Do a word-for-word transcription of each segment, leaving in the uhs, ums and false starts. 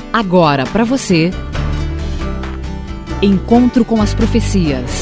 Agora para você, Encontro com as Profecias.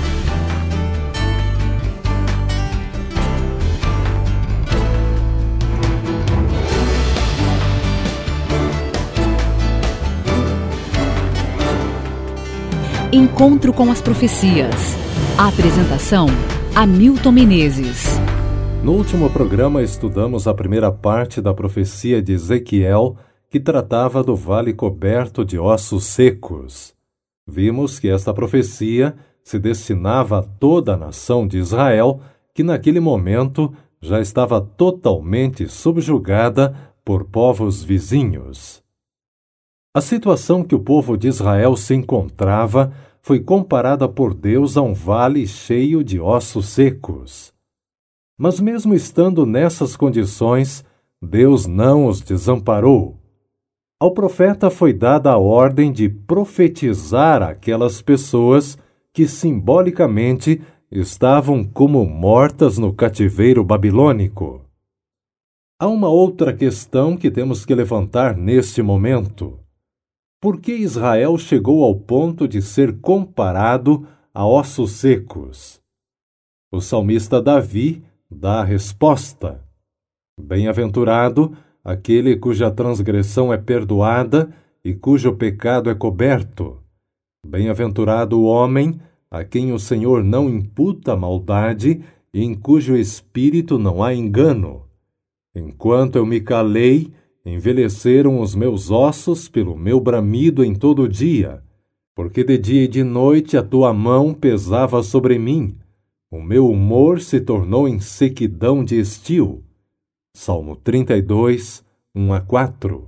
Encontro com as Profecias. A apresentação: Hamilton Menezes. No último programa estudamos a primeira parte da profecia de Ezequiel, que tratava do vale coberto de ossos secos. Vimos que esta profecia se destinava a toda a nação de Israel, que naquele momento já estava totalmente subjugada por povos vizinhos. A situação que o povo de Israel se encontrava foi comparada por Deus a um vale cheio de ossos secos. Mas mesmo estando nessas condições, Deus não os desamparou. Ao profeta foi dada a ordem de profetizar aquelas pessoas que simbolicamente estavam como mortas no cativeiro babilônico. Há uma outra questão que temos que levantar neste momento. Por que Israel chegou ao ponto de ser comparado a ossos secos? O salmista Davi dá a resposta. Bem-aventurado aquele cuja transgressão é perdoada e cujo pecado é coberto. Bem-aventurado o homem a quem o Senhor não imputa maldade e em cujo espírito não há engano. Enquanto eu me calei, envelheceram os meus ossos pelo meu bramido em todo o dia, porque de dia e de noite a tua mão pesava sobre mim. O meu humor se tornou em sequidão de estio. Salmo trinta e dois, um a quatro.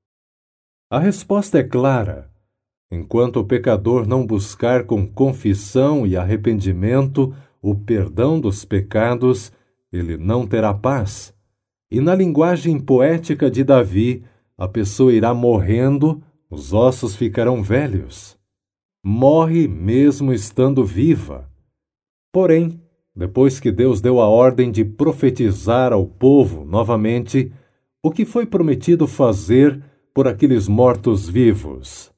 A resposta é clara. Enquanto o pecador não buscar com confissão e arrependimento o perdão dos pecados, ele não terá paz. E na linguagem poética de Davi, a pessoa irá morrendo, os ossos ficarão velhos. Morre mesmo estando viva. Porém, depois que Deus deu a ordem de profetizar ao povo novamente, o que foi prometido fazer por aqueles mortos-vivos?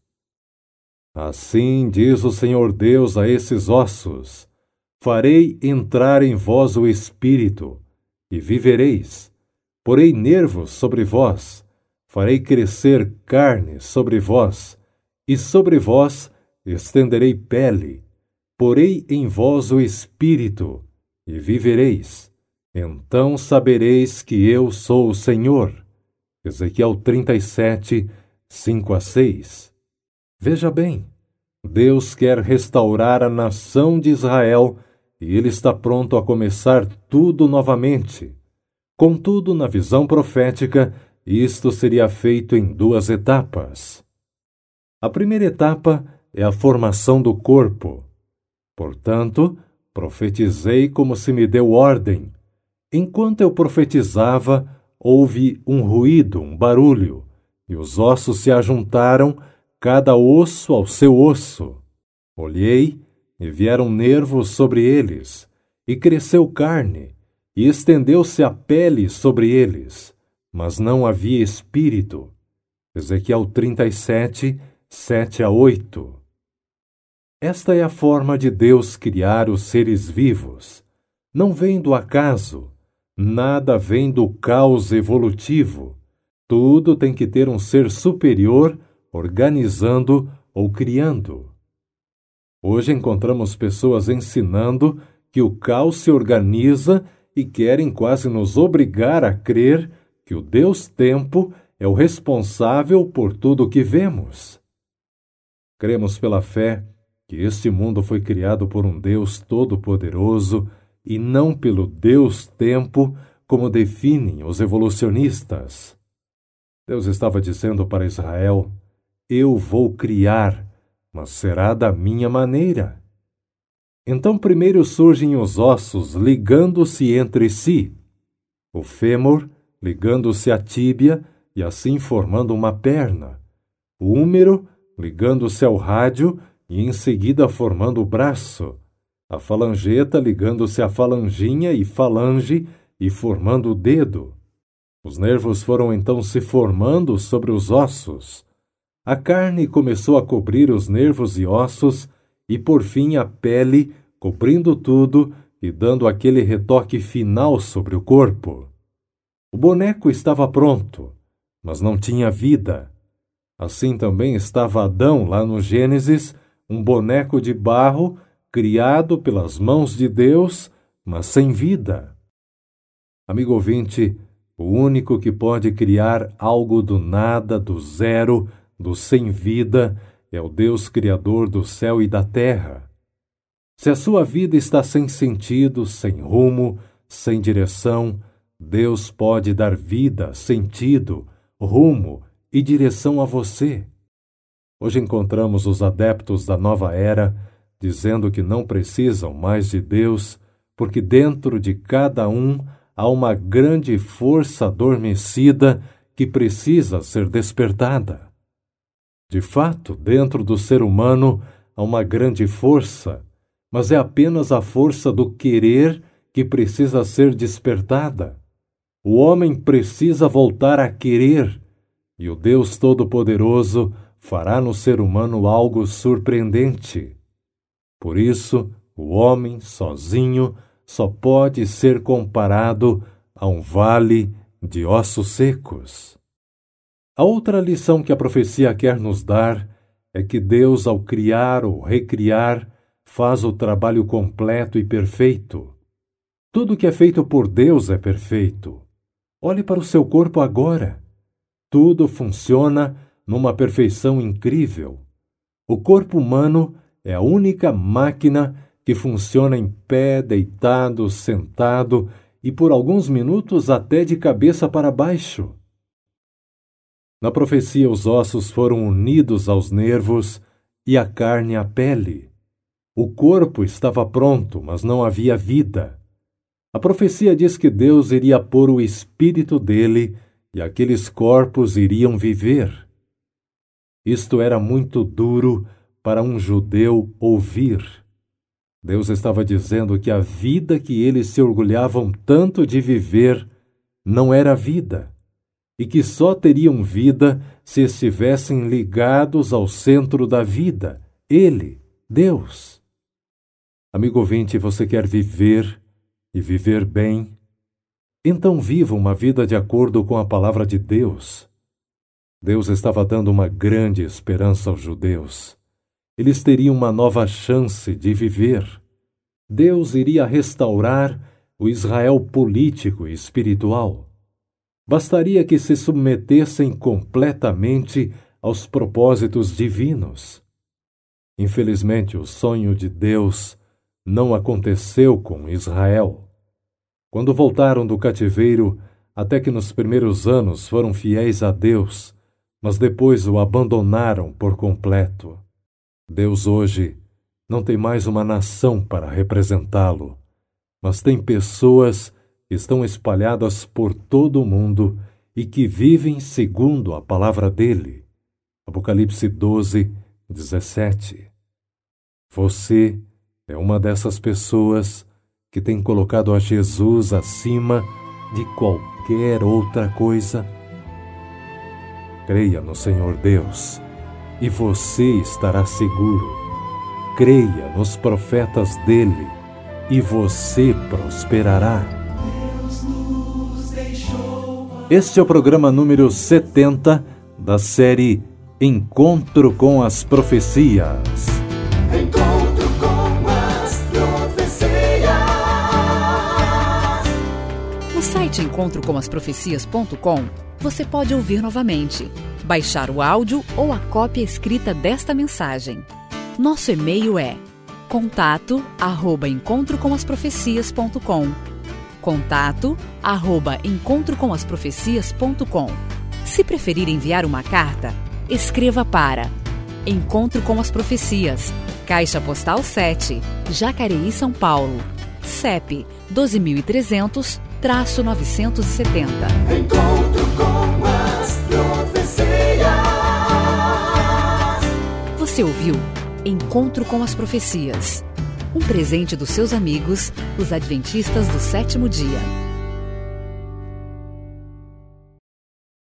Assim diz o Senhor Deus a esses ossos: farei entrar em vós o Espírito, e vivereis. Porei nervos sobre vós, farei crescer carne sobre vós, e sobre vós estenderei pele. Porei em vós o Espírito, e vivereis. Então sabereis que eu sou o Senhor. Ezequiel trinta e sete, cinco a seis. Veja bem, Deus quer restaurar a nação de Israel e Ele está pronto a começar tudo novamente. Contudo, na visão profética, isto seria feito em duas etapas. A primeira etapa é a formação do corpo. Portanto, profetizei como se me deu ordem. Enquanto eu profetizava, houve um ruído, um barulho, e os ossos se ajuntaram, cada osso ao seu osso. Olhei, e vieram nervos sobre eles, e cresceu carne, e estendeu-se a pele sobre eles, mas não havia espírito. Ezequiel trinta e sete, sete a oito. Esta é a forma de Deus criar os seres vivos. Não vem do acaso, nada vem do caos evolutivo. Tudo tem que ter um ser superior, organizando ou criando. Hoje encontramos pessoas ensinando que o caos se organiza e querem quase nos obrigar a crer que o Deus-Tempo é o responsável por tudo o que vemos. Cremos pela fé que este mundo foi criado por um Deus todo-poderoso e não pelo Deus-Tempo, como definem os evolucionistas. Deus estava dizendo para Israel: eu vou criar, mas será da minha maneira. Então primeiro surgem os ossos ligando-se entre si, o fêmur ligando-se à tíbia e assim formando uma perna, o húmero ligando-se ao rádio e em seguida formando o braço, a falangeta ligando-se à falanginha e falange e formando o dedo. Os nervos foram então se formando sobre os ossos. A carne começou a cobrir os nervos e ossos, e por fim a pele, cobrindo tudo e dando aquele retoque final sobre o corpo. O boneco estava pronto, mas não tinha vida. Assim também estava Adão lá no Gênesis, um boneco de barro, criado pelas mãos de Deus, mas sem vida. Amigo ouvinte, o único que pode criar algo do nada, do zero, do sem vida, é o Deus Criador do céu e da terra. Se a sua vida está sem sentido, sem rumo, sem direção, Deus pode dar vida, sentido, rumo e direção a você. Hoje encontramos os adeptos da nova era dizendo que não precisam mais de Deus, porque dentro de cada um há uma grande força adormecida que precisa ser despertada. De fato, dentro do ser humano há uma grande força, mas é apenas a força do querer que precisa ser despertada. O homem precisa voltar a querer, e o Deus Todo-Poderoso fará no ser humano algo surpreendente. Por isso, o homem, sozinho, só pode ser comparado a um vale de ossos secos. A outra lição que a profecia quer nos dar é que Deus, ao criar ou recriar, faz o trabalho completo e perfeito. Tudo que é feito por Deus é perfeito. Olhe para o seu corpo agora. Tudo funciona numa perfeição incrível. O corpo humano é a única máquina que funciona em pé, deitado, sentado e por alguns minutos até de cabeça para baixo. Na profecia, os ossos foram unidos aos nervos e a carne à pele. O corpo estava pronto, mas não havia vida. A profecia diz que Deus iria pôr o espírito dele e aqueles corpos iriam viver. Isto era muito duro para um judeu ouvir. Deus estava dizendo que a vida que eles se orgulhavam tanto de viver não era vida, e que só teriam vida se estivessem ligados ao centro da vida, Ele, Deus. Amigo ouvinte, você quer viver e viver bem? Então viva uma vida de acordo com a palavra de Deus. Deus estava dando uma grande esperança aos judeus. Eles teriam uma nova chance de viver. Deus iria restaurar o Israel político e espiritual. Bastaria que se submetessem completamente aos propósitos divinos. Infelizmente, o sonho de Deus não aconteceu com Israel. Quando voltaram do cativeiro, até que nos primeiros anos foram fiéis a Deus, mas depois o abandonaram por completo. Deus hoje não tem mais uma nação para representá-lo, mas tem pessoas que estão espalhadas por todo o mundo e que vivem segundo a palavra dele. Apocalipse doze, dezessete. Você é uma dessas pessoas que tem colocado a Jesus acima de qualquer outra coisa? Creia no Senhor Deus e você estará seguro. Creia nos profetas dele e você prosperará. Este é o programa número setenta da série Encontro com as Profecias. Encontro com as Profecias. No site encontro com as profecias ponto com, você pode ouvir novamente, baixar o áudio ou a cópia escrita desta mensagem. Nosso e-mail é contato arroba encontro com as profecias ponto com. Contato arroba encontro com as profecias ponto com. Se preferir enviar uma carta, escreva para Encontro com as Profecias, Caixa Postal sete, Jacareí, São Paulo, C E P doze mil e trezentos, novecentos e setenta. Encontro com as Profecias. Você ouviu Encontro com as Profecias, um presente dos seus amigos, os Adventistas do Sétimo Dia.